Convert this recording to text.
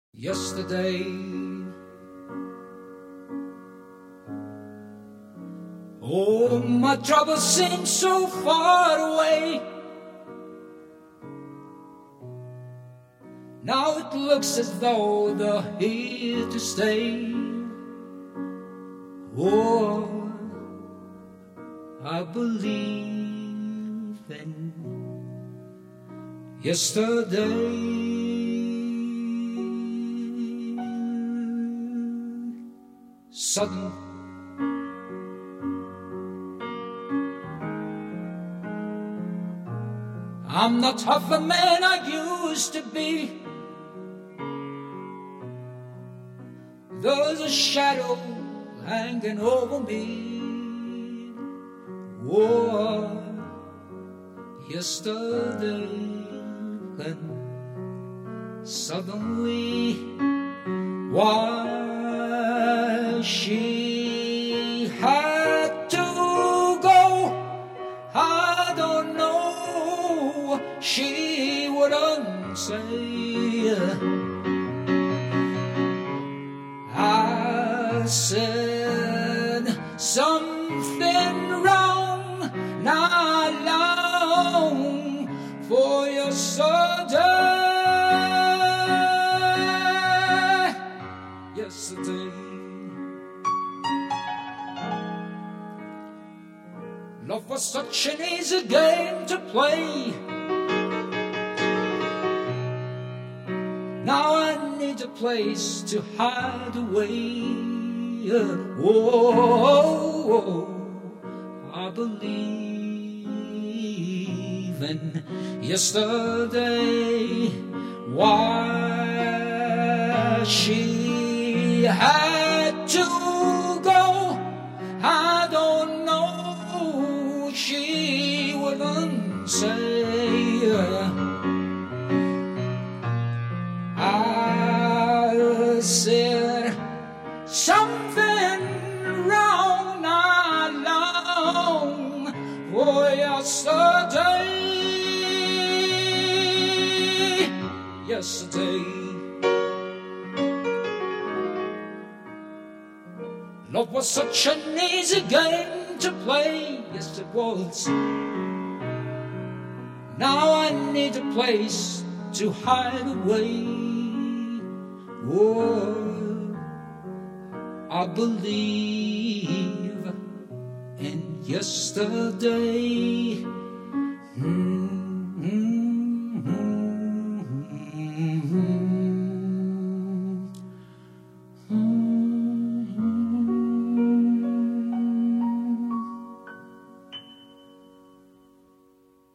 Yesterday, oh, my troubles seem so far away. Now it looks as though they're here to stay. Oh, I believe in yesterday. Sudden I'm not half a man I used to be. There's a shadow hanging over me. Oh, yesterday, and suddenly, why she had to go, I don't know. She wouldn't say. I said something wrong, not long for yesterday. Love was such an easy game to play. Now I need a place to hide away. Oh, I believe in yesterday. Why she had to go, I don't know. She wouldn't say. I said something wrong, not long for yesterday. Yesterday, love was such an easy game to play. Yes, it was. Now I need a place to hide away. Oh, I believe in yesterday.